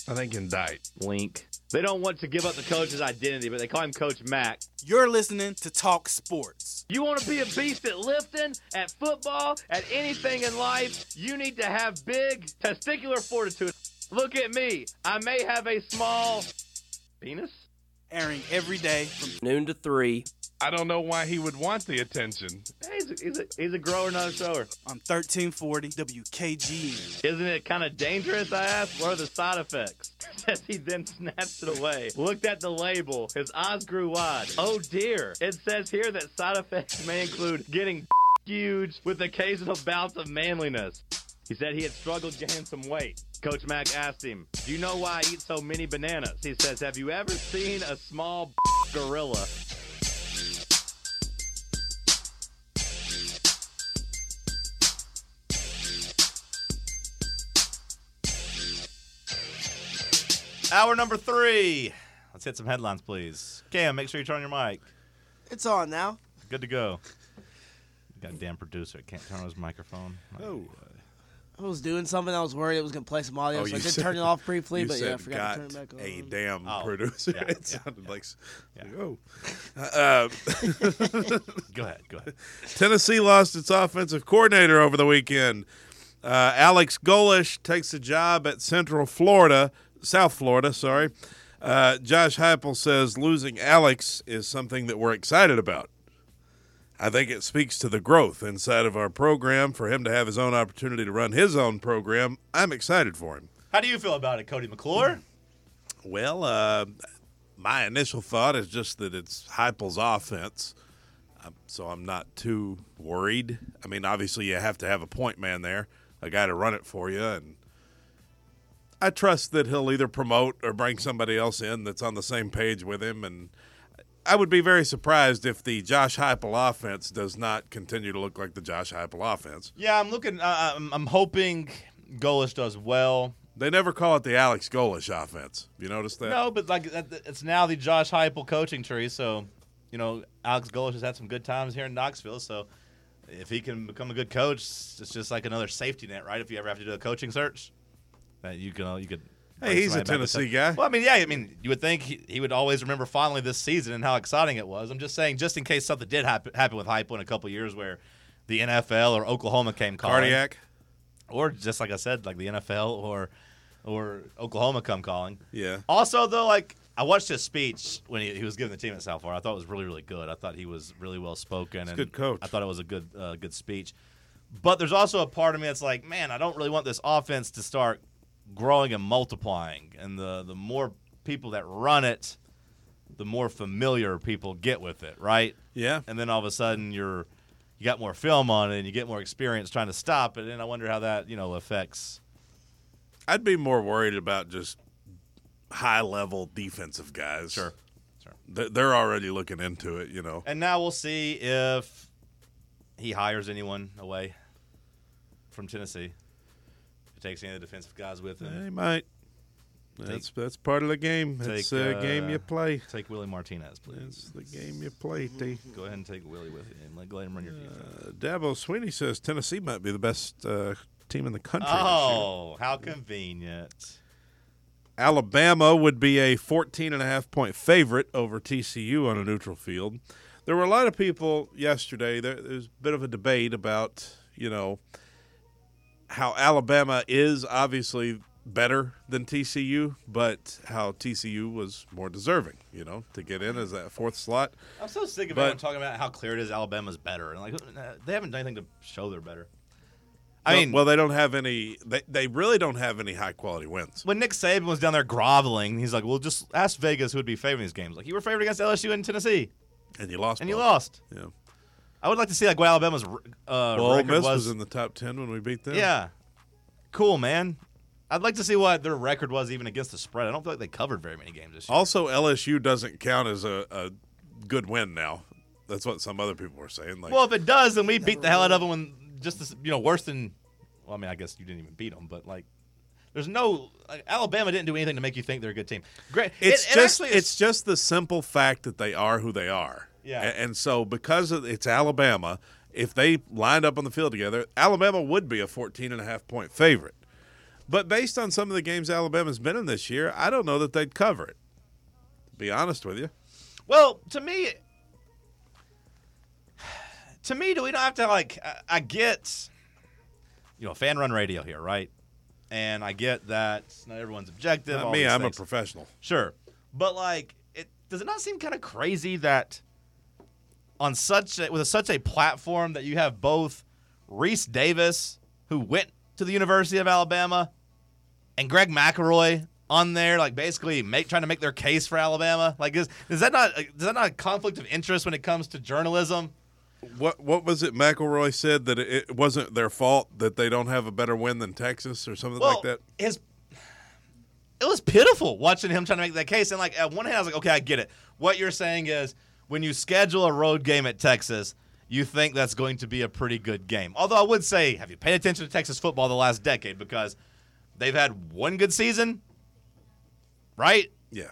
I think indict. Wink. They don't want to give up the coach's identity, but they call him Coach Mac. You're listening to Talk Sports. You want to be a beast at lifting, at football, at anything in life, you need to have big testicular fortitude. Look at me. I may have a small penis. Airing every day from noon to 3. I don't know why he would want the attention. Hey, he's a grower, not a shower. on 1340 WKGN. Isn't it kind of dangerous, I asked? What are the side effects? Says he then snatched it away. Looked at the label. His eyes grew wide. Oh, dear. It says here that side effects may include getting huge with occasional bouts of manliness. He said he had struggled gaining some weight. Coach Mack asked him, do you know why I eat so many bananas? He says, have you ever seen a small gorilla? Hour number 3. Let's hit some headlines, please. Cam, make sure you turn on your mic. It's on now. Good to go. Goddamn producer. Can't turn on his microphone. Oh. I was doing something. I was worried it was going to play some audio, so I did turn it off briefly, but yeah, I forgot to turn it back on. A damn Oh, producer. yeah, It yeah, sounded like, yeah. oh. Go ahead. Tennessee lost its offensive coordinator over the weekend. Alex Golesh takes a job at South Florida. Josh Heupel says losing Alex is something that we're excited about. I think it speaks to the growth inside of our program for him to have his own opportunity to run his own program. I'm excited for him. How do you feel about it, Cody McClure? Well, my initial thought is just that it's Heupel's offense, so I'm not too worried. I mean, obviously you have to have a point man there, a guy to run it for you, and I trust that he'll either promote or bring somebody else in that's on the same page with him, and I would be very surprised if the Josh Heupel offense does not continue to look like the Josh Heupel offense. Yeah, I'm looking. I'm hoping Golesh does well. They never call it the Alex Golesh offense. You noticed that? No, but like it's now the Josh Heupel coaching tree. So, Alex Golesh has had some good times here in Knoxville. So, if he can become a good coach, it's just like another safety net, right? If you ever have to do a coaching search, that you could. Hey, he's a Tennessee guy. Well, you would think he would always remember fondly this season and how exciting it was. I'm just saying, just in case something did happen with Heupel in a couple years where the NFL or Oklahoma came calling. Cardiac. Or just like I said, like the NFL or Oklahoma come calling. Yeah. Also, though, like I watched his speech when he was giving the team at South Florida. I thought it was really, really good. I thought he was really well spoken. He's a and good coach. I thought it was a good speech. But there's also a part of me that's like, man, I don't really want this offense to start growing and multiplying, and the more people that run it, the more familiar people get with it, right? Yeah. And then all of a sudden you got more film on it and you get more experience trying to stop it, and I wonder how that affects. I'd be more worried about just high-level defensive guys. Sure. They're already looking into it, And now we'll see if he hires anyone away from Tennessee. Takes any of the defensive guys with him. He might. That's part of the game. It's a game you play. Take Willie Martinez, please. It's the game you play, T. Go ahead and take Willie with you and let him run your defense. Dabo Sweeney says Tennessee might be the best team in the country Oh, how convenient. Alabama would be a 14.5-point favorite over TCU on a neutral field. There were a lot of people yesterday. There's a bit of a debate about, how Alabama is obviously better than TCU, but how TCU was more deserving, to get in as that fourth slot. I'm so sick of everyone talking about how clear it is Alabama's better. And they haven't done anything to show they're better. They don't have any – they really don't have any high-quality wins. When Nick Saban was down there groveling, he's like, well, just ask Vegas who would be favoring these games. Like, you were favored against LSU and Tennessee. And you lost. And you lost. Yeah. I would like to see what Alabama's Ole record Miss was in the top 10 when we beat them. Yeah. Cool, man. I'd like to see what their record was even against the spread. I don't feel like they covered very many games this year. Also, LSU doesn't count as a good win now. That's what some other people were saying. Well, if it does, then we beat the hell out of them when just worse than – well, I mean, I guess you didn't even beat them, but, there's no Alabama didn't do anything to make you think they're a good team. Great. It's just the simple fact that they are who they are. Yeah. And so because it's Alabama – if they lined up on the field together, Alabama would be a 14.5-point favorite. But based on some of the games Alabama's been in this year, I don't know that they'd cover it, to be honest with you. Well, to me, do we don't have to, like, I get, fan run radio here, right? And I get that not everyone's objective. Not me, I'm a professional. Sure. But, like, does it not seem kind of crazy that with such a platform that you have both Reese Davis, who went to the University of Alabama, and Greg McElroy on there, like, basically trying to make their case for Alabama? Like, is that not a conflict of interest when it comes to journalism? What was it McElroy said, that it wasn't their fault that they don't have a better win than Texas or something like that? It was pitiful watching him trying to make that case. And, like, at one hand, I was like, okay, I get it. What you're saying is when you schedule a road game at Texas, you think that's going to be a pretty good game. Although I would say, have you paid attention to Texas football the last decade? Because they've had one good season, right? Yeah.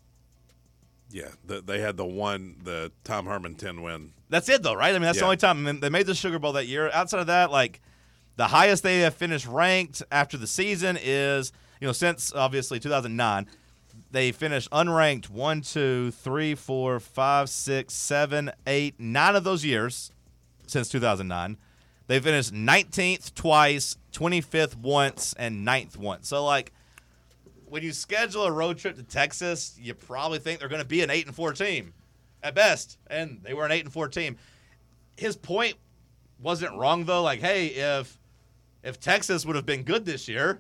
Yeah, they had the Tom Herman 10 win. That's it, though, right? I mean, that's the only time. I mean, they made the Sugar Bowl that year. Outside of that, like, the highest they have finished ranked after the season is, since, obviously, 2009, they finished unranked 1, 2, 3, 4, 5, 6, 7, 8, 9 of those years since 2009. They finished 19th twice, 25th once, and 9th once. So, like, when you schedule a road trip to Texas, you probably think they're going to be an 8-4 team at best, and they were an 8-4 team. His point wasn't wrong, though. Like, hey, if Texas would have been good this year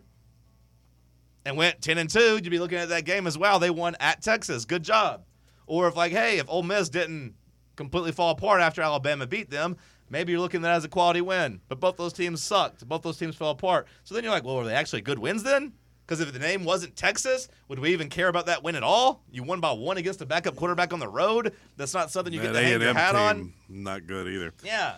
and went 10-2, you'd be looking at that game as, wow, they won at Texas. Good job. Or if Ole Miss didn't completely fall apart after Alabama beat them, maybe you're looking at that as a quality win. But both those teams sucked. Both those teams fell apart. So then you're like, well, were they actually good wins then? Because if the name wasn't Texas, would we even care about that win at all? You won by 1 against a backup quarterback on the road. That's not something you get to hang your hat on. Not good either. Yeah.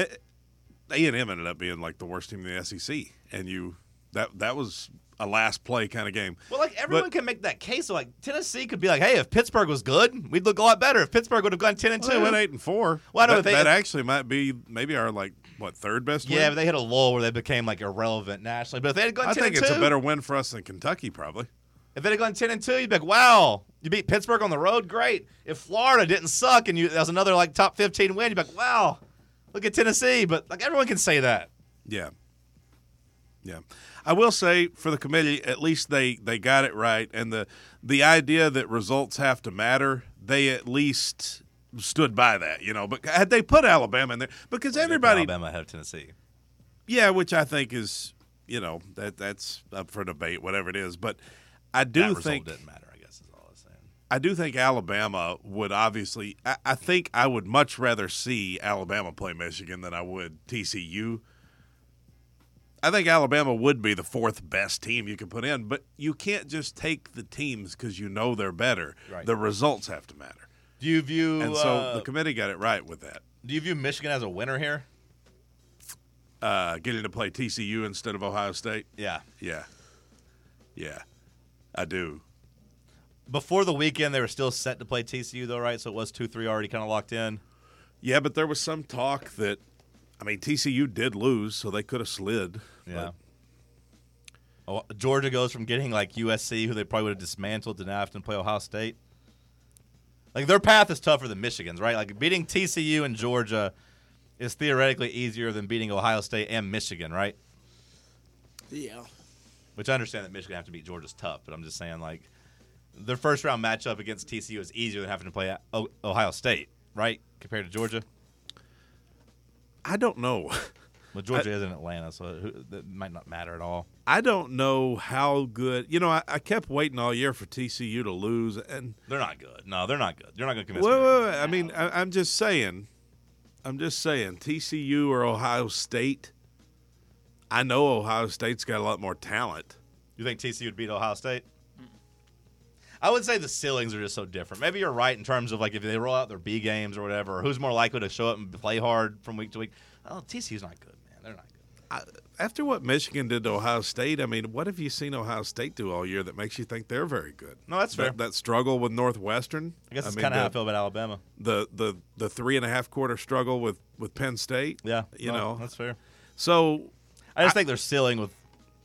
A&M ended up being like the worst team in the SEC, and that was a last play kind of game. Well, like, everyone can make that case. So, like, Tennessee could be like, hey, if Pittsburgh was good, we'd look a lot better. If Pittsburgh would have gone 10-2, they went 8-4. Well, I know that actually might be maybe our third best win. Yeah, but they hit a lull where they became like irrelevant nationally. But if they had gone 10-2, I think it's a better win for us than Kentucky, probably. If they had gone 10-2, you'd be like, wow, you beat Pittsburgh on the road, great. If Florida didn't suck and that was another like top 15 win, you'd be like, wow, look at Tennessee. But like, everyone can say that. Yeah. Yeah. I will say for the committee, at least they got it right. And the idea that results have to matter, they at least stood by that, But had they put Alabama in there, because everybody – Alabama ahead of Tennessee. Yeah, which I think is, that's up for debate, whatever it is. But I do think – that result didn't matter, I guess is all I was saying. I do think Alabama would obviously – I think I would much rather see Alabama play Michigan than I would TCU. I think Alabama would be the fourth best team you can put in, but you can't just take the teams because they're better. Right. The results have to matter. Do you view? And so the committee got it right with that. Do you view Michigan as a winner here? Getting to play TCU instead of Ohio State? Yeah. Yeah, I do. Before the weekend, they were still set to play TCU, though, right? So it was 2-3 already kind of locked in. Yeah, but there was some talk that, TCU did lose, so they could have slid. Yeah. Georgia goes from getting like USC, who they probably would have dismantled, to now have to play Ohio State. Like, their path is tougher than Michigan's, right? Like, beating TCU and Georgia is theoretically easier than beating Ohio State and Michigan, right? Yeah. Which I understand that Michigan have to beat Georgia's tough, but I'm just saying, like, their first round matchup against TCU is easier than having to play Ohio State, right? Compared to Georgia. I don't know. Well, Georgia is in Atlanta, so that might not matter at all. I don't know how good. I kept waiting all year for TCU to lose, and they're not good. No, they're not good. You're not going to convince me. I'm just saying. TCU or Ohio State. I know Ohio State's got a lot more talent. You think TCU would beat Ohio State? I would say the ceilings are just so different. Maybe you're right in terms of, like, if they roll out their B games or whatever, or who's more likely to show up and play hard from week to week. Oh, TCU's not good, man. They're not good. After what Michigan did to Ohio State, what have you seen Ohio State do all year that makes you think they're very good? No, that's fair. That struggle with Northwestern. I guess it's kind of how I feel about Alabama. The 3.5 quarter struggle with Penn State. Yeah, that's fair. So I just think their ceiling with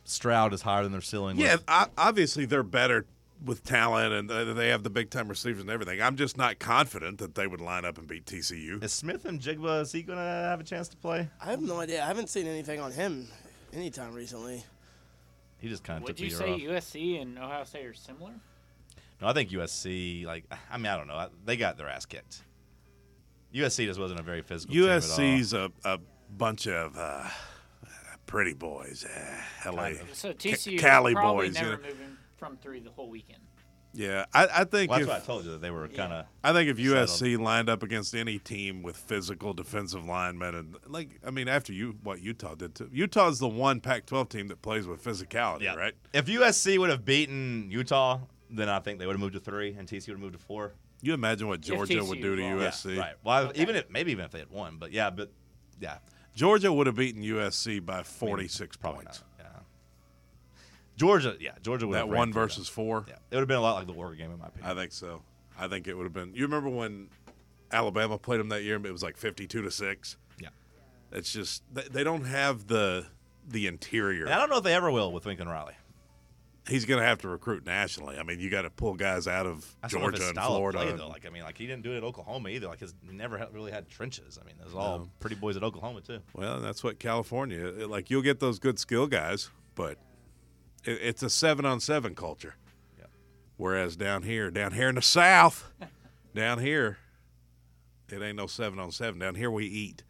Stroud is higher than their ceiling. Yeah, obviously they're better with talent, and they have the big-time receivers and everything. I'm just not confident that they would line up and beat TCU. Is Smith and Jigba, is he going to have a chance to play? I have no idea. I haven't seen anything on him anytime recently. He just kind of Would took you the say year off. USC and Ohio State are similar? No, I think USC, I don't know. They got their ass kicked. USC just wasn't a very physical team at all. USC's a bunch of pretty boys, LA, So TCU Cali probably boys. never moving from 3 the whole weekend. Yeah, I think Well, that's why I told you that they were kind of. I think if USC lined up against any team with physical defensive linemen, and after what Utah did too. Utah's the one Pac-12 team that plays with physicality, right? If USC would have beaten Utah, then I think they would have moved to 3, and TCU would have moved to 4. You imagine what Georgia TCU would do to won. USC? Yeah, right. Well, even if they had won, but yeah. Georgia would have beaten USC by 46 Probably points. not. Yeah. Georgia would That have 1 versus 4. Yeah, it would have been a lot like the Oregon game in my opinion. I think so. I think it would have been. You remember when Alabama played them that year? It was like 52-6. Yeah. It's just they don't have the interior. And I don't know if they ever will with Lincoln Riley. He's going to have to recruit nationally. I mean, you got to pull guys out of I don't know if Georgia his and style of Florida. play, though. He didn't do it at Oklahoma either. He never really had trenches. I mean, there's all pretty boys at Oklahoma too. Well, that's what California. You'll get those good skill guys, but it's a 7-on-7 culture. Yeah. Whereas down here in the South, down here, it ain't no 7-on-7. Down here we eat.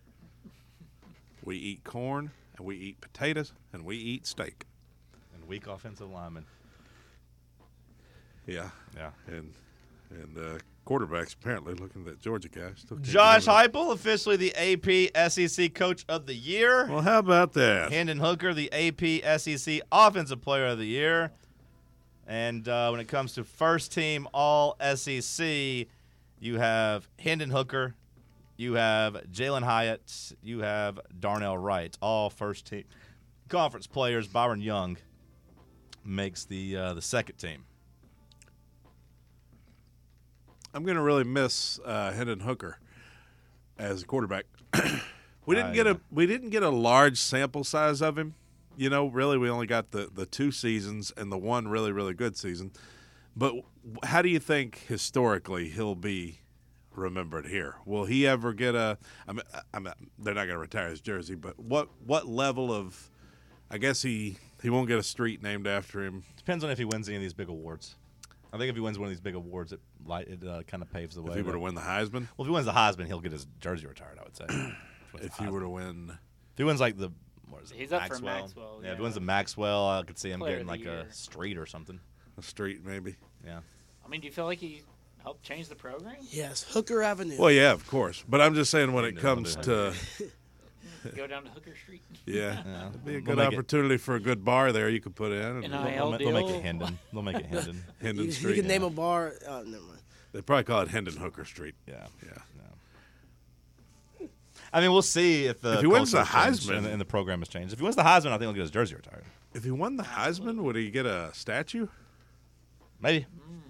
We eat corn, and we eat potatoes, and we eat steak. And weak offensive linemen. Yeah. Yeah. And quarterbacks apparently looking at that Georgia guy. Still can't Josh get over it. Heupel, officially the AP SEC Coach of the Year. Well, how about that? Hendon Hooker, the AP SEC Offensive Player of the Year. And when it comes to first team All SEC, you have Hendon Hooker, you have Jalen Hyatt, you have Darnell Wright, all first team conference players. Byron Young makes the second team. I'm going to really miss Hendon Hooker as a quarterback. We didn't get a large sample size of him. Really, we only got the 2 seasons and the one really, really good season. But how do you think historically he'll be remembered here? Will he ever get a? They're not going to retire his jersey, but what level of? I guess he won't get a street named after him. Depends on if he wins any of these big awards. I think if he wins one of these big awards, it kind of paves the way. If he were to win the Heisman? Well, if he wins the Heisman, he'll get his jersey retired, I would say. If he were to win... If he wins, what is it? He's up for Maxwell. Yeah, if he wins the Maxwell, I could see him Player getting of the year. a street or something. A street, maybe. Yeah. Do you feel like he helped change the program? Yes, Hooker Avenue. Well, yeah, of course. But I'm just saying when it comes to... Go down to Hooker Street. Yeah, it'd be a good opportunity for a good bar there you could put in. NIL They'll make it Hendon. They'll make it Hendon. Hendon You Street. can name a bar. Oh, never mind. They probably call it Hendon Hooker Street. Yeah. Yeah. I mean, we'll see if he wins the culture has changed Heisman. and the program has changed. If he wins the Heisman, I think he'll get his jersey retired. If he won the Heisman, would he get a statue? Maybe.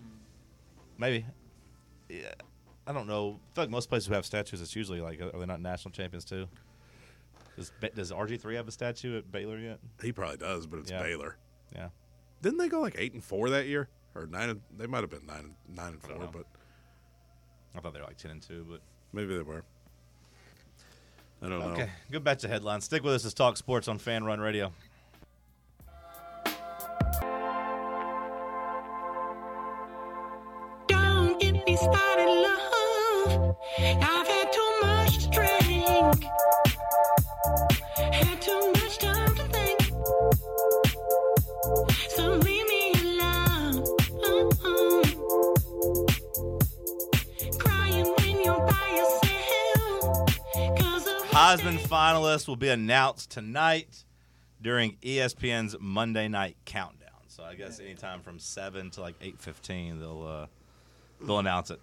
Yeah. I don't know. I feel like most places who have statues, it's usually are they not national champions too? Does RG3 have a statue at Baylor yet? He probably does, but it's Baylor. Yeah. Didn't they go 8-4 that year, or 9? They might have been 9-4, but I thought they were 10-2, but maybe they were. I don't know. okay. Good batch of headlines. Stick with us as Talk Sports on Fan Run Radio. Don't get me started, love. I've had too much to drink. Had too much time to think. So leave me alone. Crying when you're by yourself. 'Cause of Heisman finalists will be announced tonight during ESPN's Monday Night Countdown. So I guess anytime from 7 to 8:15, they'll announce it.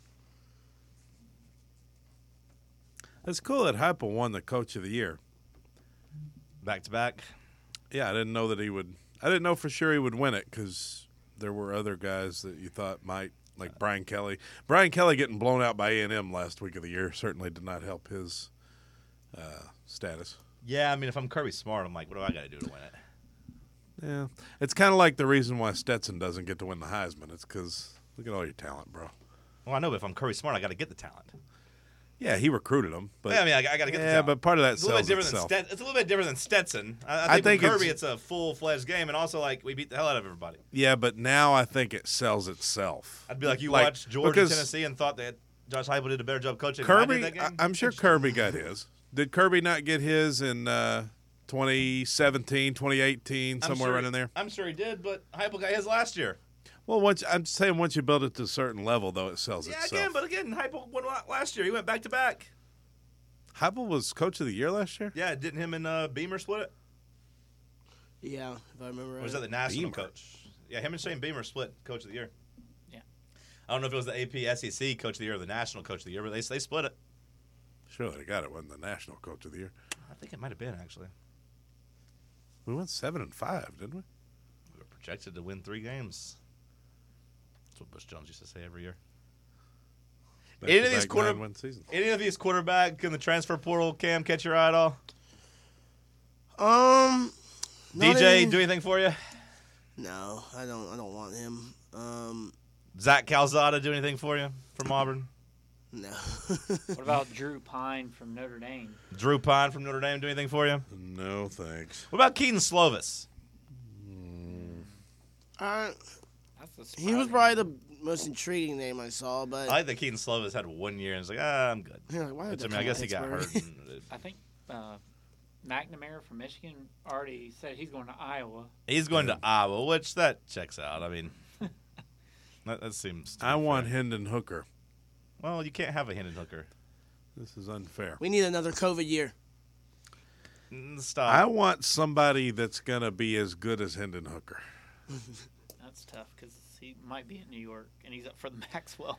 It's cool that Heupel won the Coach of the Year. Back to back. Yeah, I didn't know that he would. I didn't know for sure he would win it because there were other guys that you thought might, like Brian Kelly. Brian Kelly getting blown out by A&M last week of the year certainly did not help his status. Yeah, I mean, if I'm Kirby Smart, I'm like, what do I got to do to win it? Yeah, it's kind of like the reason why Stetson doesn't get to win the Heisman. It's because look at all your talent, bro. Well, I know, but if I'm Kirby Smart, I got to get the talent. Yeah, he recruited him, but Yeah, I mean, I got to get the talent. yeah, but part of that It's a little sells bit different itself. than it's a little bit different than Stetson. I I think think with Kirby, it's- it's a full-fledged game, and also like we beat the hell out of everybody. Yeah, but now I think it sells itself. I'd be like, you watched Georgia, because Tennessee, and thought that Josh Heupel did a better job coaching. than I did Kirby, that game? I'm sure Kirby got his. Did Kirby not get his in 2017, 2018, I'm somewhere sure- right in there? I'm sure he did, but Heupel got his last year. Well, I'm saying once you build it to a certain level, though, it sells Yeah, itself. again, Heupel won last year. He went back to back. Heupel was coach of the year last year? Yeah, didn't him and Beamer split it? Yeah, if I remember right. Or was that the national Beamer. coach? Yeah, him and Shane Beamer split coach of the year. Yeah. I don't know if it was the AP SEC coach of the year or the national coach of the year, but they split it. Surely they got it. Wasn't the national coach of the year? I think it might have been, actually. We went 7-5, didn't we? We were projected to win 3 games. That's what Bush Jones used to say every year. Any of these Back-to-back 9-win seasons. Any of these quarterback in the transfer portal, Cam, catch your eye at all? Not DJ, any- do anything for you? No, I don't want him. Zach Calzada, do anything for you from Auburn? No. What about Drew Pine from Notre Dame? Drew Pine from Notre Dame, do anything for you? No, thanks. What about Keaton Slovis? That's the He was probably the most intriguing name I saw, but I like that Keaton Slovis had 1 year and was like, I'm good. Yeah, why did Which, I they mean, I come guess to he got hurt. Pittsburgh? and- I think McNamara from Michigan already said he's going to Iowa. He's going to Iowa, which that checks out. I mean, that seems. to I be want fair. Hendon Hooker. Well, you can't have a Hendon Hooker. This is unfair. we need another COVID year. Stop. I want somebody that's going to be as good as Hendon Hooker. That's tough because he might be in New York and he's up for the Maxwell.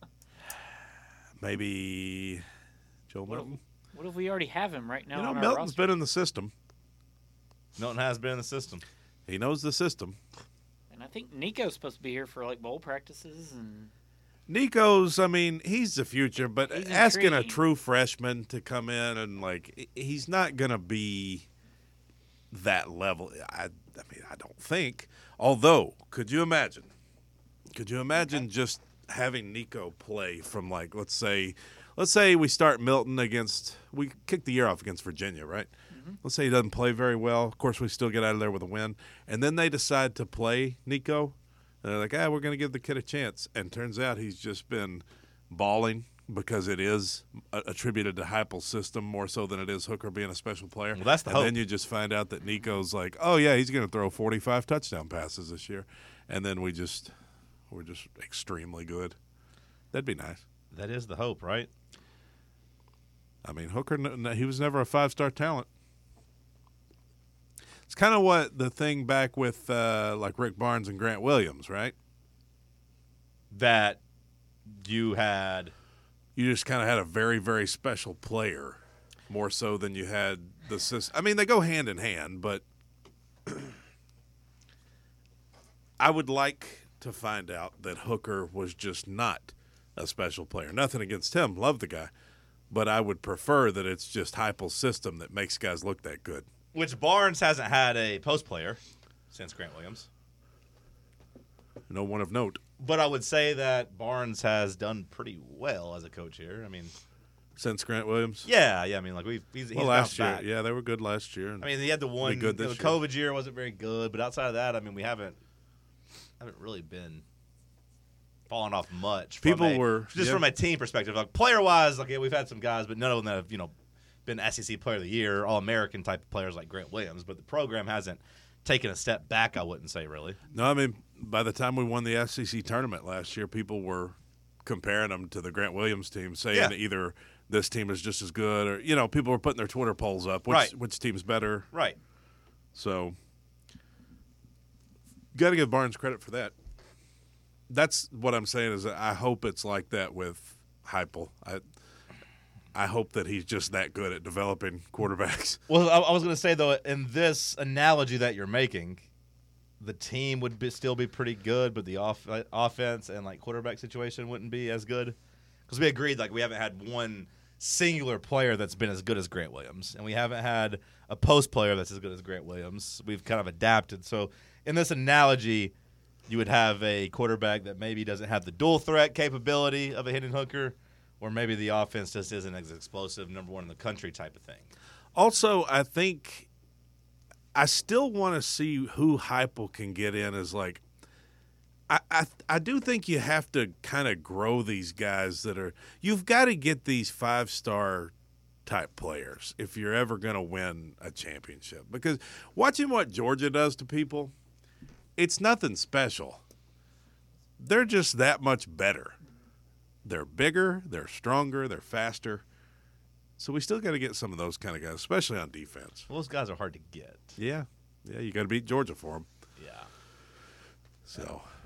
Maybe Joe Milton. What if we already have him right now You know, on our Milton's roster? been in the system. Milton has been in the system. He knows the system. And I think Nico's supposed to be here for like bowl practices and Nico's, I mean, he's the future, but He's asking a intriguing. true freshman to come in and, like, he's not going to be that level. I mean, I don't think. Although, could you imagine just having Nico play from, like, let's say we start Milton we kick the year off against Virginia, right? Let's say he doesn't play very well. Of course, we still get out of there with a win. And then they decide to play Nico. And they're like, we're going to give the kid a chance. And turns out he's just been balling because it is attributed to Heupel's system more so than it is Hooker being a special player. Well, that's the and hope. then you just find out that Nico's like, oh, yeah, he's going to throw 45 touchdown passes this year. And then we're just extremely good. That'd be nice. That is the hope, right? I mean, Hooker, he was never a 5-star talent. It's kind of what the thing back with like Rick Barnes and Grant Williams, right? That you had. You just kind of had a very, very special player, more so than you had the system. I mean, they go hand in hand, but I would like to find out that Hooker was just not a special player. Nothing against him. Love the guy. But I would prefer that it's just Heupel's system that makes guys look that good. Which Barnes hasn't had a post player since Grant Williams. No one of note. But I would say that Barnes has done pretty well as a coach here. I mean, Since Grant Williams? yeah. I mean, like he's Well, bounced last year. back. Yeah, they were good last year. I mean, he had the one. good the this year. COVID year wasn't very good, but outside of that, I mean, we haven't really been falling off much. People were- just yeah. from a team perspective, like player wise. Like, yeah, we've had some guys, but none of them have been SEC Player of the Year, All American type of players like Grant Williams. But the program hasn't taken a step back. I wouldn't say really. No, I mean, by the time we won the SEC tournament last year, people were comparing them to the Grant Williams team, saying Yeah. either this team is just as good or, people were putting their Twitter polls up. Right. Which team's better? Right. So, got to give Barnes credit for that. That's what I'm saying is that I hope it's like that with Heupel. I hope that he's just that good at developing quarterbacks. Well, I was going to say though, in this analogy that you're making, the team would still be pretty good, but the offense and like quarterback situation wouldn't be as good because we agreed like we haven't had one singular player that's been as good as Grant Williams, and we haven't had a post player that's as good as Grant Williams. We've kind of adapted. So in this analogy, you would have a quarterback that maybe doesn't have the dual threat capability of a Hendon Hooker, or maybe the offense just isn't as explosive, number one in the country type of thing. Also, I think I still want to see who Heupel can get in as like I do think you have to kind of grow these guys that are – you've got to get these five-star type players if you're ever going to win a championship. Because watching what Georgia does to people, it's nothing special. They're just that much better. They're bigger, they're stronger, they're faster. So we still got to get some of those kind of guys, especially on defense. Well, those guys are hard to get. Yeah, you got to beat Georgia for them. Yeah. So –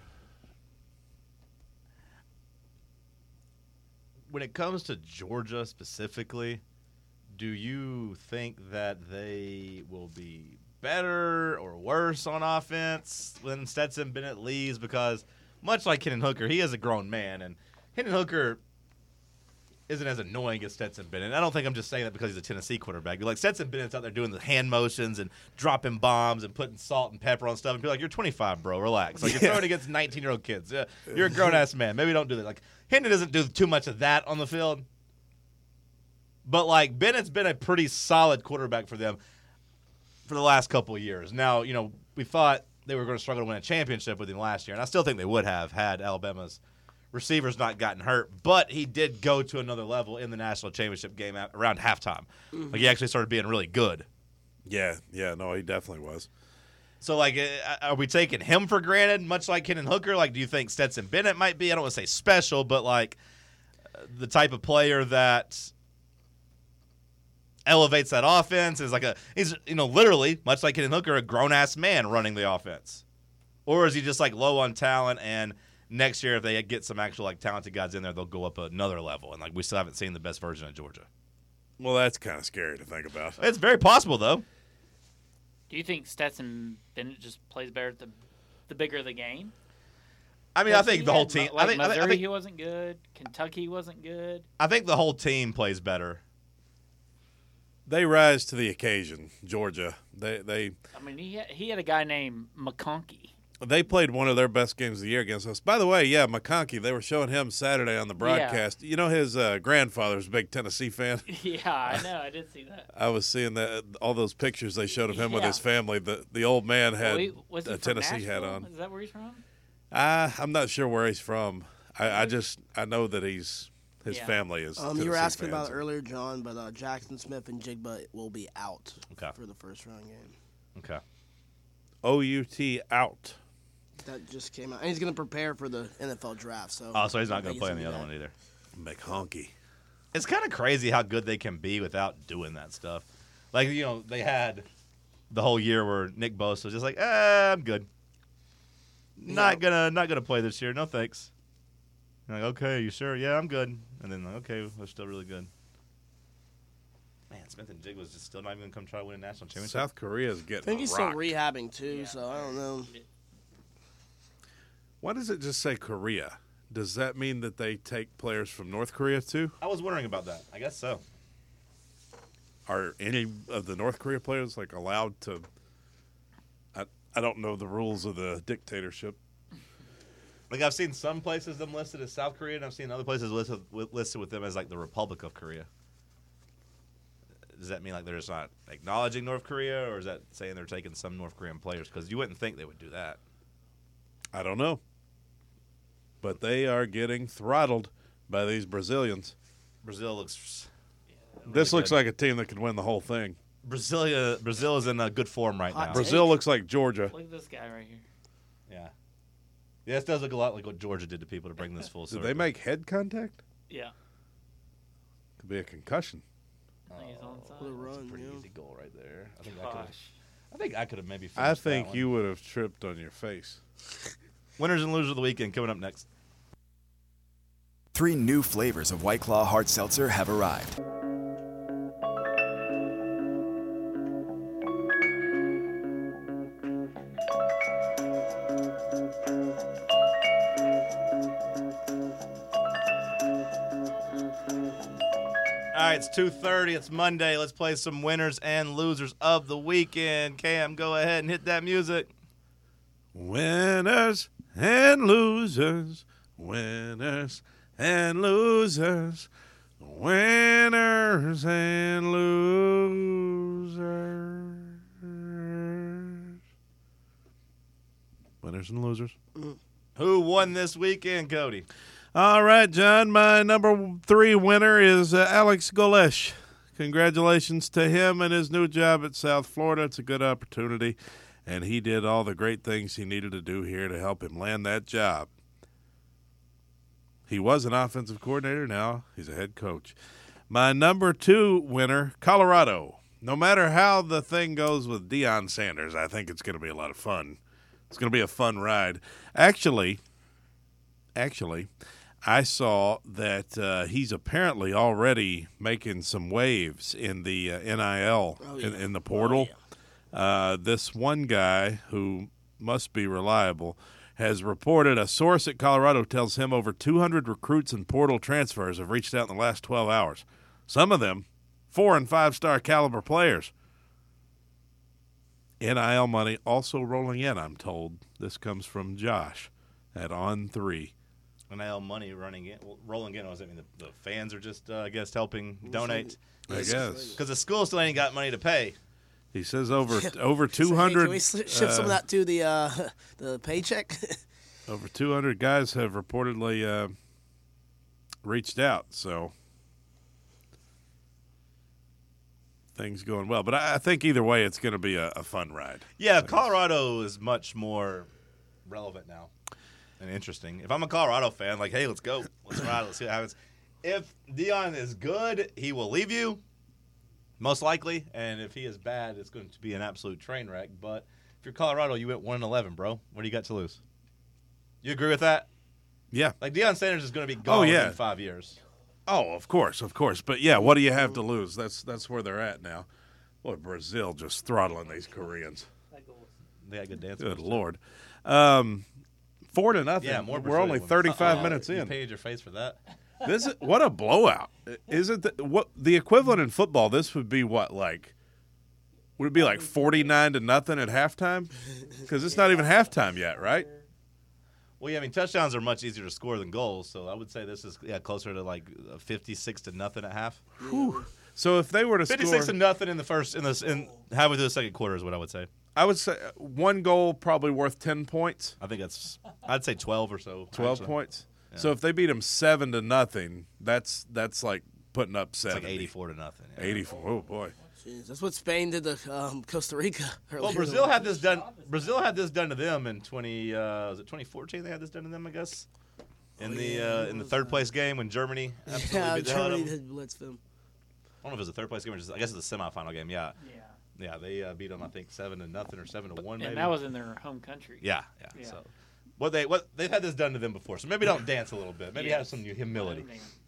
when it comes to Georgia specifically, do you think that they will be better or worse on offense when Stetson Bennett leaves? Because much like Hendon Hooker, he is a grown man, and Hendon Hooker isn't as annoying as Stetson Bennett. I don't think I'm just saying that because he's a Tennessee quarterback. Like Stetson Bennett's out there doing the hand motions and dropping bombs and putting salt and pepper on stuff, and people are like, "You're 25, bro. Relax. Like you're throwing against 19-year-old kids. You're a grown-ass man. Maybe don't do that." Like Hendon doesn't do too much of that on the field, but like Bennett's been a pretty solid quarterback for them for the last couple of years. Now, we thought they were going to struggle to win a championship with him last year, and I still think they would have had Alabama's receivers not gotten hurt, but he did go to another level in the national championship game around halftime. Mm-hmm. Like he actually started being really good. Yeah, no, he definitely was. So, like, are we taking him for granted, much like Hendon Hooker? Like, do you think Stetson Bennett might be, I don't want to say special, but, like, the type of player that elevates that offense is like he's literally, much like Hendon Hooker, a grown-ass man running the offense? Or is he just, like, low on talent and next year, if they get some actual like talented guys in there, they'll go up another level. And like we still haven't seen the best version of Georgia. Well, that's kind of scary to think about. It's very possible, though. Do you think Stetson Bennett just plays better at the bigger the game? I mean, I think the whole team. Like Missouri, he wasn't good. Kentucky wasn't good. I think the whole team plays better. They rise to the occasion. Georgia. They. I mean, he had a guy named McConkey. They played one of their best games of the year against us. By the way, McConkey, they were showing him Saturday on the broadcast. Yeah. His grandfather's a big Tennessee fan. Yeah, I know. I did see that. I was seeing that all those pictures they showed of him with his family. The old man had a Tennessee hat on. Is that where he's from? I'm not sure where he's from. I know that his family is Tennessee you were asking fans. about it earlier, John, but Jackson Smith and Jigba will be out for the first round game. Okay. OUT out. That just came out. And he's going to prepare for the NFL draft. So he's not going to play on the other one either. McConkey. It's kind of crazy how good they can be without doing that stuff. Like, they had the whole year where Nick Bosa was just like, I'm good. Not gonna play this year. No thanks. Like, okay, you sure? Yeah, I'm good. And then, okay, we're still really good. Man, Smith and Jigba was just still not even going to come try to win a national championship. South Korea's getting I think he's rocked. still rehabbing, too, so I don't know. Why does it just say Korea? Does that mean that they take players from North Korea, too? I was wondering about that. I guess so. Are any of the North Korea players, allowed to I don't know the rules of the dictatorship. Like, I've seen some places them listed as South Korea, and I've seen other places listed with them as, the Republic of Korea. Does that mean, they're just not acknowledging North Korea, or is that saying they're taking some North Korean players? Because you wouldn't think they would do that. I don't know. But they are getting throttled by these Brazilians. Brazil looks really this looks good. like a team that could win the whole thing. Brazil is in a good form right now. Brazil looks like Georgia. Look at this guy right here. Yeah. Yeah, this does look a lot like what Georgia did to people to bring this full circle. Did they make head contact? Yeah. Could be a concussion. He's on side. What a run, That's a pretty yeah. easy goal right there. Gosh. I think I could have maybe finished I that think one. you would have tripped on your face. Winners and losers of the weekend coming up next. 3 new flavors of White Claw Hard Seltzer have arrived. right, it's 2:30. It's Monday. Let's play some winners and losers of the weekend. Cam, go ahead and hit that music. Winners and losers, winners and losers, winners and losers. Winners and losers. Who won this weekend, Cody? All right, John. My number 3 winner is Alex Golesh. Congratulations to him and his new job at South Florida. It's a good opportunity, and he did all the great things he needed to do here to help him land that job. He was an offensive coordinator. Now he's a head coach. My number 2 winner, Colorado. No matter how the thing goes with Deion Sanders, I think it's going to be a lot of fun. It's going to be a fun ride. Actually, I saw that he's apparently already making some waves in the NIL, in the portal. This one guy who must be reliable has reported a source at Colorado tells him over 200 recruits and portal transfers have reached out in the last 12 hours. Some of them 4- and 5-star caliber players. NIL money also rolling in, I'm told. This comes from Josh at On3. NIL money rolling in. Does that mean the fans are just, I guess, helping donate? I guess. Because the school still ain't got money to pay. He says over 200. Can we ship some of that to the paycheck? Over 200 guys have reportedly reached out, so things going well. But I think either way, it's going to be a fun ride. Yeah, Colorado is much more relevant now and interesting. If I'm a Colorado fan, like, hey, let's go. Let's ride. Let's see what happens. If Deion is good, he will leave you, most likely. And if he is bad, it's going to be an absolute train wreck. But if you're Colorado, you went 1-11, bro. What do you got to lose? You agree with that? Yeah. Like, Deion Sanders is going to be gone in 5 years. Oh, of course. But yeah, what do you have to lose? That's where they're at now. Boy, Brazil just throttling these Koreans. They got good dance. Good Lord. 4-0. Yeah, more We're only 35 minutes in. You painted your face for that. What a blowout! Is it what the equivalent in football? This would be what, like? Would it be like 49-0 at halftime? Because it's not even halftime yet, right? Well, yeah, I mean, touchdowns are much easier to score than goals, so I would say this is closer to like 56-0 at half. Whew. So if they were to 56-0 in the first in halfway through the second quarter is what I would say. I would say one goal probably worth 10 points. I think I'd say 12 or so. 12 points. Yeah. So if they beat them 7-0, that's like putting up 70. It's like 84-0. Yeah. 84. Oh boy. Jeez, that's what Spain did to Costa Rica. Well, Brazil had this done. Brazil had this done to them in 2014? They had this done to them, I guess, in the third place game when Germany absolutely beat the hell out of them. Did blitz them. I don't know if it was the third place game or just, I guess it's the semifinal game. Yeah. Yeah, they beat them, I think 7-0 or 7-1. Maybe. And that was in their home country. Yeah. So they've had this done to them before. So maybe don't dance a little bit. Maybe have some humility.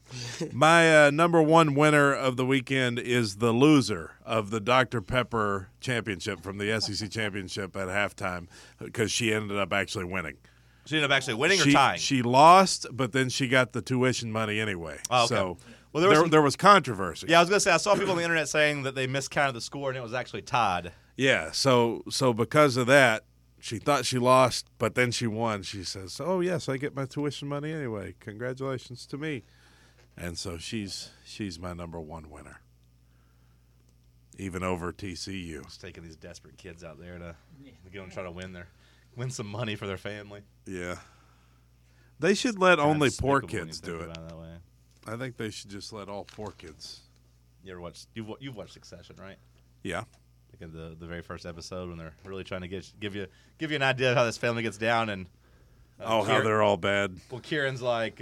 My number 1 winner of the weekend is the loser of the Dr. Pepper Championship from the SEC Championship at halftime because she ended up actually winning. She ended up actually winning or tying? She lost, but then she got the tuition money anyway. Oh, okay. So there was controversy. Yeah, I was going to say, I saw people on the internet saying that they miscounted the score and it was actually tied. Yeah, so because of that, she thought she lost, but then she won. She says, "Oh yes, I get my tuition money anyway. Congratulations to me." And so she's my number 1 winner, even over TCU. Just taking these desperate kids out there to go and try to win some money for their family. Yeah, they should let only poor kids do it. That way. I think they should just let all poor kids. You ever watched? You've watched Succession, right? Yeah. Like in the very first episode when they're really trying to give you an idea of how this family gets down and how they're all bad. Well, Kieran's like.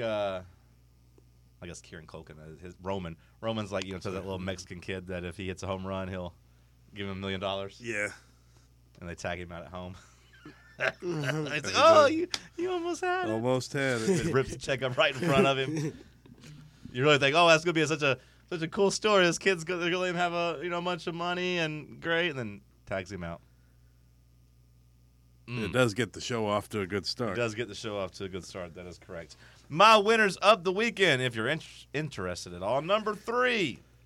I guess Kieran Culkin, Roman's like, to that little Mexican kid that if he hits a home run, he'll give him $1 million. Yeah. And they tag him out at home. It's like, oh, you almost had it. Almost had it. It rips the check up right in front of him. You really think, oh, that's going to be such a cool story. This kid's they're going to let him have a bunch of money and great, and then tags him out. It does get the show off to a good start. It does get the show off to a good start. That is correct. My winners of the weekend, if you're interested at all. Number 3,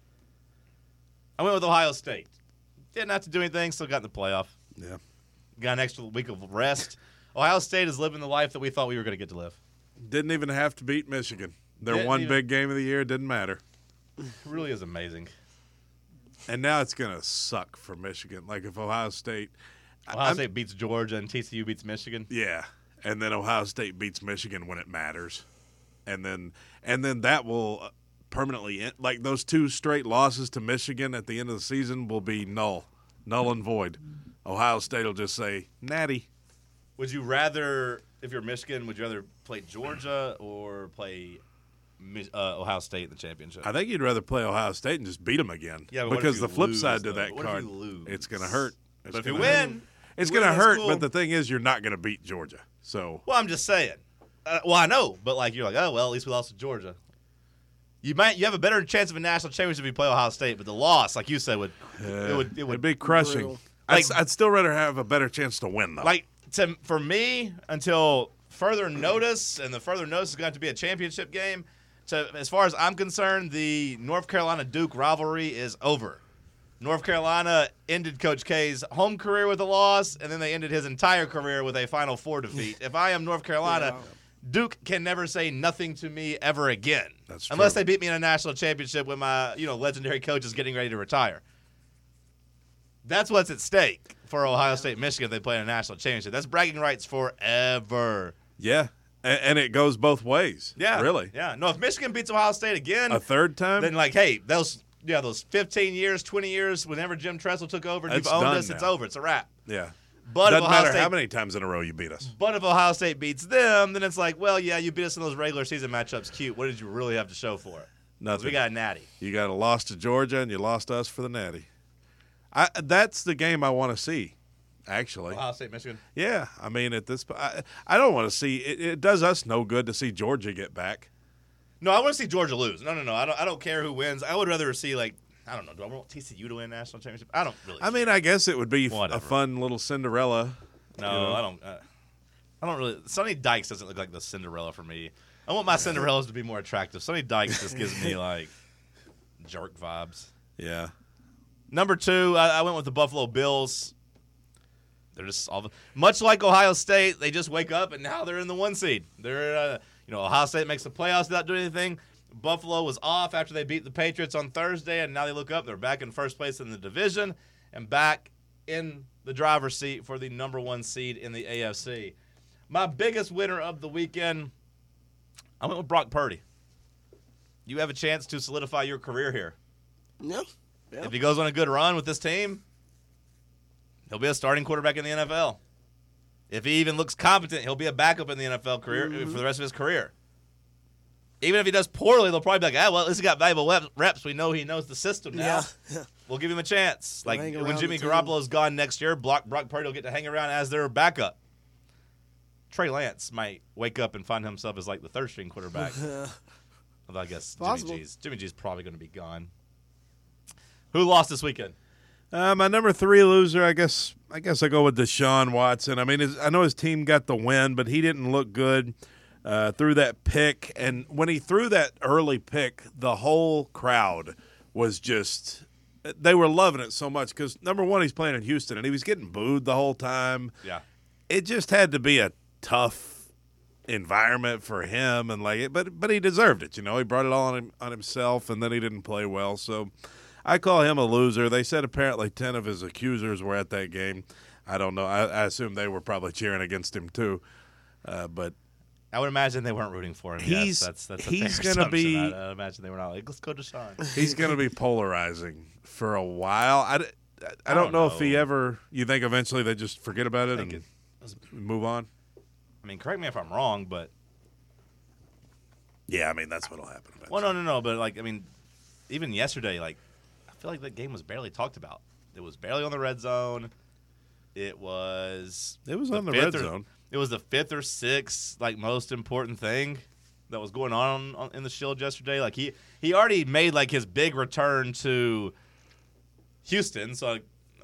I went with Ohio State. Didn't have to do anything. Still got in the playoff. Yeah. Got an extra week of rest. Ohio State is living the life that we thought we were going to get to live. Didn't even have to beat Michigan. Their Didn't one even- big game of the year didn't matter. It really is amazing. And now it's going to suck for Michigan. Like if Ohio State Ohio State beats Georgia and TCU beats Michigan. Yeah, and then Ohio State beats Michigan when it matters, and then that will permanently end. Like those 2 straight losses to Michigan at the end of the season will be null and void. Ohio State will just say natty. Would you rather, if you're Michigan, would you rather play Georgia or play Ohio State in the championship? I think you'd rather play Ohio State and just beat them again. Yeah, but what because if you the flip lose, side to though? that What if card, you lose? it's going to hurt. It's But if you gonna hurt. win, it's you win, going to that's hurt. cool. But the thing is, you're not going to beat Georgia. So Well, I'm just saying. Well, I know, but like you're like, oh well, at least we lost to Georgia. You have a better chance of a national championship if you play Ohio State, but the loss, like you said, it'd be crushing. brutal. I'd still rather have a better chance to win though. like for me until further notice, and the further notice is going to have to be a championship game. So as far as I'm concerned, the North Carolina Duke rivalry is over. North Carolina ended Coach K's home career with a loss, and then they ended his entire career with a Final Four defeat. If I am North Carolina, Duke can never say nothing to me ever again. That's true. Unless they beat me in a national championship when my legendary coach is getting ready to retire. That's what's at stake for Ohio State, Michigan if they play in a national championship. That's bragging rights forever. Yeah, and it goes both ways. Yeah. Really. Yeah. No, if Michigan beats Ohio State again, A third time? then like, hey, those 15 years, 20 years, whenever Jim Tressel took over and That's you've owned done us, it's now. over. It's a wrap. Yeah. But if Doesn't Ohio matter State, how many times in a row you beat us. But if Ohio State beats them, then it's like, well, yeah, you beat us in those regular season matchups. Cute. What did you really have to show for it? 'Cause Nothing. we got a natty. You got a loss to Georgia, and you lost us for the Natty. That's the game I want to see, actually. Ohio State, Michigan. Yeah, I mean, at this, I don't want to see. It does us no good to see Georgia get back. No, I want to see Georgia lose. No. I don't care who wins. I would rather see like, I don't know. Do I want TCU to win a national championship? I don't really. I mean, I guess it would be a Whatever. fun little Cinderella. No, you know? I don't really. Sonny Dykes doesn't look like the Cinderella for me. I want my Cinderellas to be more attractive. Sonny Dykes just gives me like jerk vibes. Yeah. Number 2, I went with the Buffalo Bills. They're just much like Ohio State. They just wake up and now they're in the 1 seed. They're Ohio State makes the playoffs without doing anything. Buffalo was off after they beat the Patriots on Thursday, and now they look up. They're back in first place in the division and back in the driver's seat for the number 1 seed in the AFC. My biggest winner of the weekend, I went with Brock Purdy. You have a chance to solidify your career here. Yeah. If he goes on a good run with this team, he'll be a starting quarterback in the NFL. If he even looks competent, he'll be a backup in the NFL career for the rest of his career. Even if he does poorly, they'll probably be like, well, at least he got valuable reps. We know he knows the system now. Yeah. We'll give him a chance. Like hang when around Jimmy the team. Garoppolo's gone next year, Brock Purdy will get to hang around as their backup. Trey Lance might wake up and find himself as like the third-string quarterback. Although I guess Possible. Jimmy G's probably going to be gone. Who lost this weekend? My number 3 loser, I guess I go with Deshaun Watson. I mean, I know his team got the win, but he didn't look good. Threw that pick, and when he threw that early pick, the whole crowd was just they were loving it so much because, number one, he's playing in Houston, and he was getting booed the whole time. Yeah. It just had to be a tough environment for him, and but he deserved it. You know, he brought it all on himself, and then he didn't play well. So I call him a loser. They said apparently 10 of his accusers were at that game. I don't know. I assume they were probably cheering against him too. But I would imagine they weren't rooting for him. He's- Yes, that's a he's fair gonna be- assumption. I imagine they were not like, let's go to Sean. he's going to be polarizing for a while. I don't know if he ever. You think eventually they just forget about it think and move on? I mean, correct me if I'm wrong, but Yeah, I mean that's what'll happen. Eventually. well, no, but like, I mean, even yesterday, like, I feel like that game was barely talked about. It was barely on the red zone. It was on the red zone. It was the 5th or 6th, like, most important thing that was going on in the Shield yesterday. Like, he already made, like, his big return to Houston. So, like,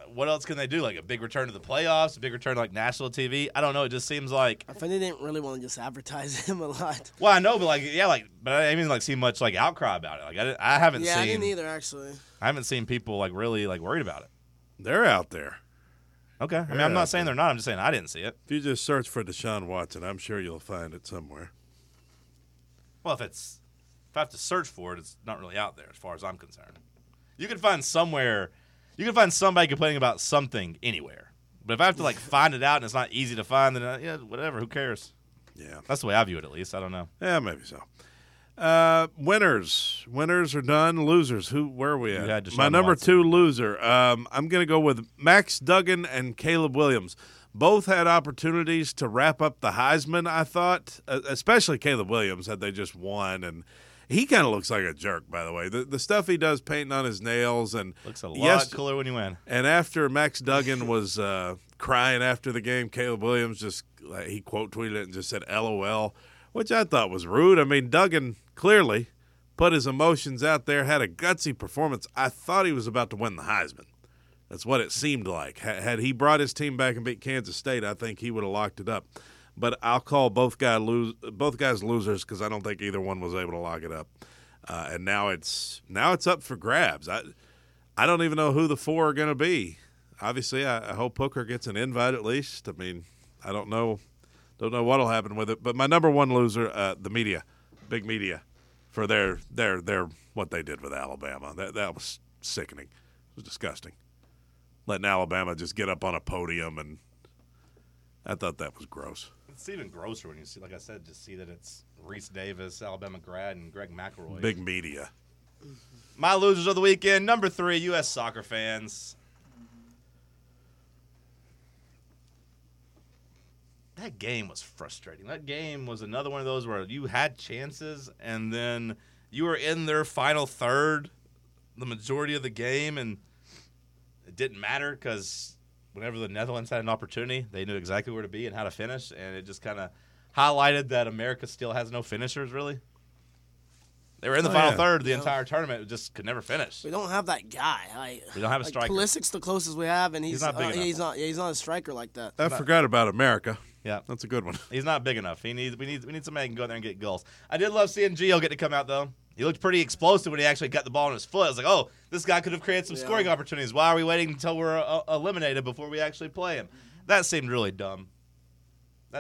what else can they do? Like a big return to the playoffs, a big return to like national TV? I don't know. It just seems like I think they didn't really want to just advertise him a lot. Well, I know, but but I didn't even see much like outcry about it. Like I haven't seen. Yeah, I didn't either actually. I haven't seen people like really like worried about it. They're out there. Okay, I mean I'm not saying they're not. I'm just saying I didn't see it. If you just search for Deshaun Watson, I'm sure you'll find it somewhere. Well, if I have to search for it, it's not really out there as far as I'm concerned. You can find somewhere. You can find somebody complaining about something anywhere. But if I have to find it out and it's not easy to find, then yeah, whatever. Who cares? Yeah, that's the way I view it. At least I don't know. Yeah, maybe so. Winners are done. Losers. Where are we at? My number Watson. 2 loser. I'm going to go with Max Duggan and Caleb Williams. Both had opportunities to wrap up the Heisman. I thought, especially Caleb Williams, had they just won. And he kind of looks like a jerk, by the way. The stuff he does painting on his nails and looks a lot cooler when you win. And after Max Duggan was crying after the game, Caleb Williams he quote tweeted it and just said LOL, which I thought was rude. I mean, Duggan clearly put his emotions out there, had a gutsy performance. I thought he was about to win the Heisman. That's what it seemed like. Had he brought his team back and beat Kansas State, I think he would have locked it up. But I'll call both guys losers because I don't think either one was able to lock it up. And now it's up for grabs. I don't even know who the 4 are going to be. Obviously, I hope Hooker gets an invite at least. I mean, I don't know what'll happen with it. But my number 1 loser, the media, big media, for their what they did with Alabama. That was sickening. It was disgusting. Letting Alabama just get up on a podium, and I thought that was gross. It's even grosser when you see, like I said, just see that it's Reese Davis, Alabama grad, and Greg McElroy. Big media. My losers of the weekend, number 3, U.S. soccer fans. That game was frustrating. That game was another one of those where you had chances, and then you were in their final third the majority of the game, and it didn't matter because whenever the Netherlands had an opportunity, they knew exactly where to be and how to finish, and it just kind of highlighted that America still has no finishers, really. They were in the final third of the entire tournament, just could never finish. We don't have that guy. We don't have a striker. Pulisic's the closest we have, and he's not big enough. He's not a striker like that. I forgot about America. Yeah, that's a good one. He's not big enough. We need somebody who can go there and get goals. I did love seeing Gio get to come out though. He looked pretty explosive when he actually got the ball in his foot. I was like, oh, this guy could have created some scoring opportunities. Why are we waiting until we're eliminated before we actually play him? That seemed really dumb. They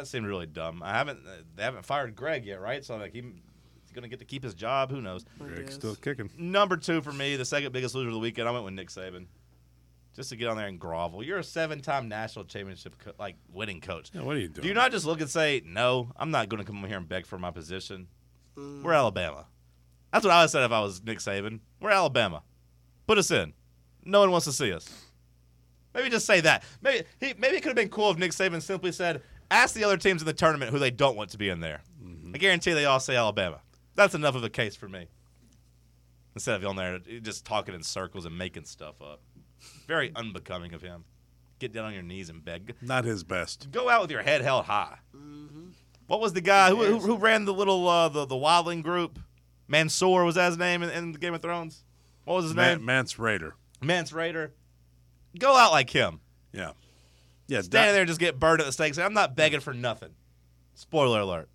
haven't fired Greg yet, right? So he's going to get to keep his job. Who knows? Greg's still kicking. Number 2 for me, the second biggest loser of the weekend, I went with Nick Saban. Just to get on there and grovel. You're a 7-time national championship winning coach. Yeah, what are you doing? Do you not just look and say, no, I'm not going to come here and beg for my position? We're Alabama. That's what I would have said if I was Nick Saban. We're Alabama. Put us in. No one wants to see us. Maybe just say that. Maybe it could have been cool if Nick Saban simply said, ask the other teams in the tournament who they don't want to be in there. Mm-hmm. I guarantee they all say Alabama. That's enough of a case for me. Instead of on there just talking in circles and making stuff up. Very unbecoming of him. Get down on your knees and beg. Not his best. Go out with your head held high. Mm-hmm. What was the guy who ran the little the Wildling group? Mansoor, was that his name in Game of Thrones? What was his name? Mance Rayder. Mance Rayder. Go out like him. Yeah. Stand there and just get burned at the stake. Say, I'm not begging for nothing. Spoiler alert.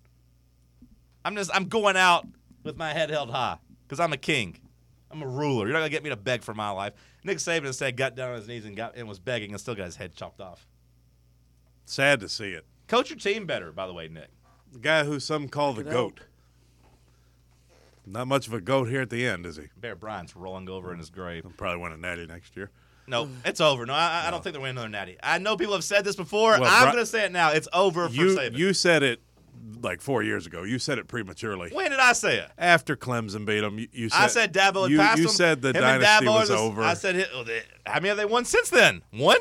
I'm going out with my head held high because I'm a king. I'm a ruler. You're not going to get me to beg for my life. Nick Saban instead got down on his knees and was begging and still got his head chopped off. Sad to see it. Coach your team better, by the way, Nick. The guy who some call the GOAT. Not much of a GOAT here at the end, is he? Bear Bryant's rolling over in his grave. He'll probably win a natty next year. No, it's over. No, I don't think they're winning another natty. I know people have said this before. Well, I'm going to say it now. It's over for Saban. You said it like 4 years ago. You said it prematurely. When did I say it? After Clemson beat them. I said Dabo had passed them. You said the dynasty was over. I said, how many have they won since then? One?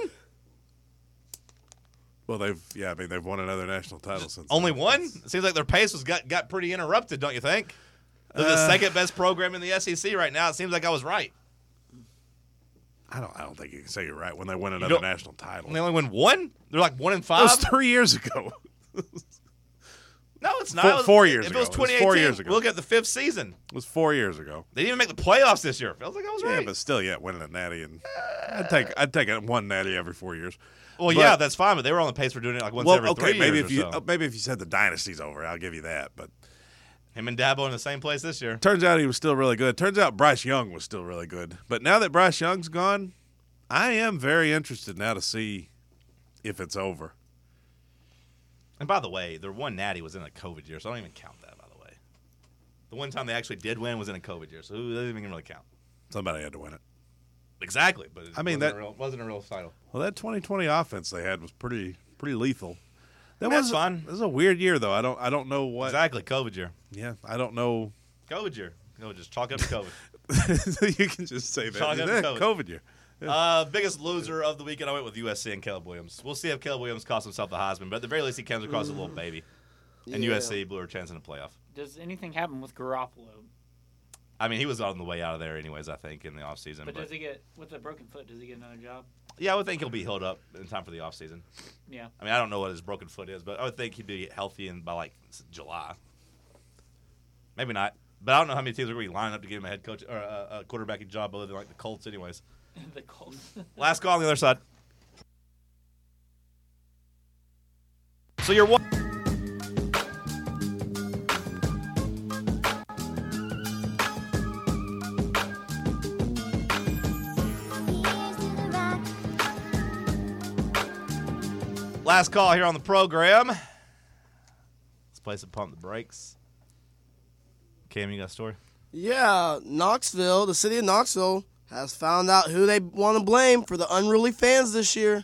Well, they've won another national title since only then. One? It seems like their pace got pretty interrupted, don't you think? They're the second best program in the SEC right now. It seems like I was right. I don't think you can say you're right when they win another national title. They only win one? They're like 1-5? That was 3 years ago. No, it's not. 4 years if ago. It was 2018. 4 years ago. We'll look at the 5th season. It was 4 years ago. They didn't even make the playoffs this year. Feels like I was right. Yeah, but still, winning a natty, and I'd take one natty every 4 years. Well, But- yeah, that's fine, but they were on the pace for doing it like once every 3 maybe years if you or so. maybe if you said the dynasty's over, I'll give you that. But Him and Dabo in the same place this year. turns out he was still really good. Turns out Bryce Young was still really good. But now that Bryce Young's gone, I am very interested now to see if it's over. And by the way, their one natty was in a COVID year, so I don't even count that, by the way. The one time they actually did win was in a COVID year, so that doesn't even really count. Somebody had to win it. Exactly, but it wasn't a real title. Well, that 2020 offense they had was pretty lethal. That's fun. It was a weird year though. I don't know what. Exactly, COVID year. Yeah, I don't know. COVID year. No, just chalk it up to COVID. You can just say that. Chalk it up to COVID. COVID year. Biggest loser of the weekend, I went with USC and Caleb Williams. We'll see if Caleb Williams costs himself the Heisman, but at the very least, he comes across a little baby. And USC blew her chance in the playoff. Does anything happen with Garoppolo? I mean, he was on the way out of there anyways, I think, in the offseason. But does he get, with a broken foot, does he get another job? Yeah, I would think he'll be healed up in time for the offseason. Yeah. I mean, I don't know what his broken foot is, but I would think he'd be healthy by, like, July. Maybe not. But I don't know how many teams are going to be lining up to give him a head coach or a quarterbacking job other than, like, the Colts anyways. The Colts. Last call on the other side. So you're one. Last call here on the program. Let's play some Pump the Brakes. Cam, you got a story? Yeah, Knoxville, the city of Knoxville, has found out who they want to blame for the unruly fans this year.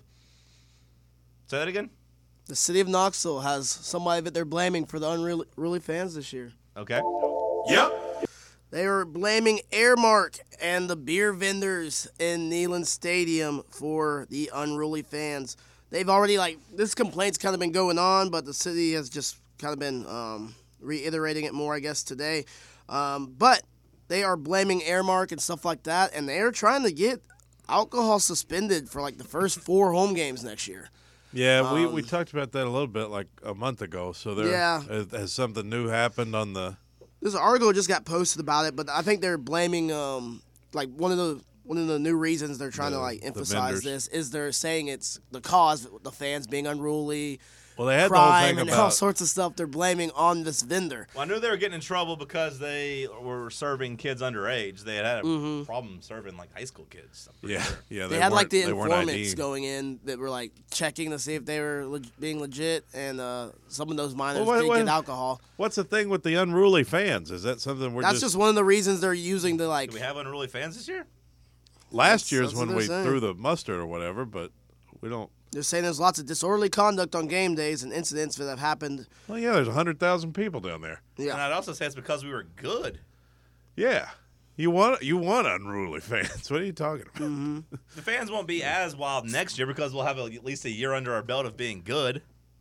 Say that again? The city of Knoxville has somebody that they're blaming for the unruly fans this year. Okay. Yep. They are blaming Airmark and the beer vendors in Neyland Stadium for the unruly fans. They've already, this complaint's kind of been going on, but the city has just kind of been reiterating it more, I guess, today. But they are blaming Airmark and stuff like that, and they're trying to get alcohol suspended for, the first 4 home games next year. Yeah, we talked about that a little bit a month ago. So has something new happened on the... This article just got posted about it, but I think they're blaming one of the new reasons they're trying to emphasize this is they're saying it's the cause, the fans being unruly, well, they had crime, the whole thing and about all sorts of stuff they're blaming on this vendor. Well, I knew they were getting in trouble because they were serving kids underage. They had a problem serving high school kids. Yeah. They had the informants going in that were checking to see if they were being legit, and some of those minors did get alcohol. What's the thing with the unruly fans? Is that something That's just one of the reasons they're using the Do we have unruly fans this year? Last year's when we threw the mustard or whatever, but we don't. They're saying there's lots of disorderly conduct on game days and incidents that have happened. Well, yeah, there's 100,000 people down there. Yeah. And I'd also say it's because we were good. Yeah. You want unruly fans. What are you talking about? Mm-hmm. The fans won't be as wild next year because we'll have at least a year under our belt of being good.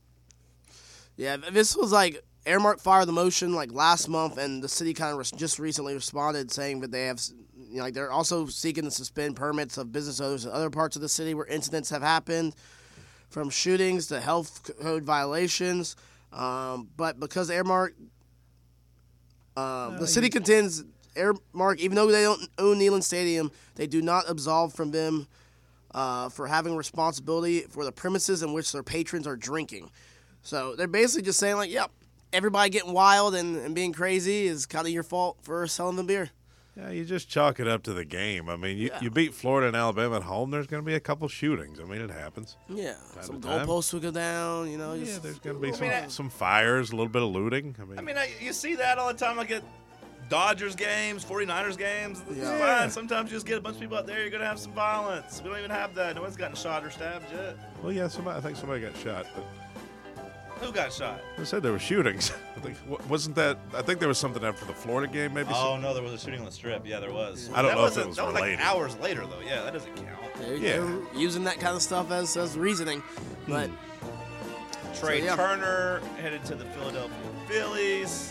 Yeah, this was Airmark fired the motion last month, and the city kind of just recently responded saying that they have, they're also seeking to suspend permits of business owners in other parts of the city where incidents have happened, from shootings to health code violations. But because Airmark, the city contends Airmark, even though they don't own Neyland Stadium, they do not absolve from them for having responsibility for the premises in which their patrons are drinking. So they're basically just saying, yep, everybody getting wild and being crazy is kind of your fault for selling the beer. Yeah, you just chalk it up to the game. I mean, you beat Florida and Alabama at home, there's going to be a couple shootings. I mean, it happens. Yeah, some goalposts will go down, Yeah, there's going to be some fires, a little bit of looting. You see that all the time. At Dodgers games, 49ers games. It's fine. Sometimes you just get a bunch of people out there, you're going to have some violence. We don't even have that. No one's gotten shot or stabbed yet. Well, yeah, I think somebody got shot, but... Who got shot? They said there were shootings. I think there was something after the Florida game, maybe. Oh, no, there was a shooting on the Strip. Yeah, there was. I don't know if it was related. That was hours later, though. Yeah, that doesn't count. They're using that kind of stuff as reasoning. But Trey Turner headed to the Philadelphia Phillies.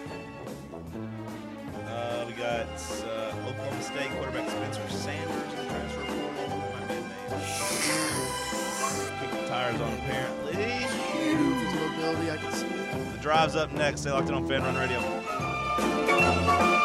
We got Oklahoma State quarterback Spencer Sanders in the transfer portal. My bad name. Keep the tires on, apparently. His mobility, I can see it. The drive's up next. Stay locked in on Fan Run Radio.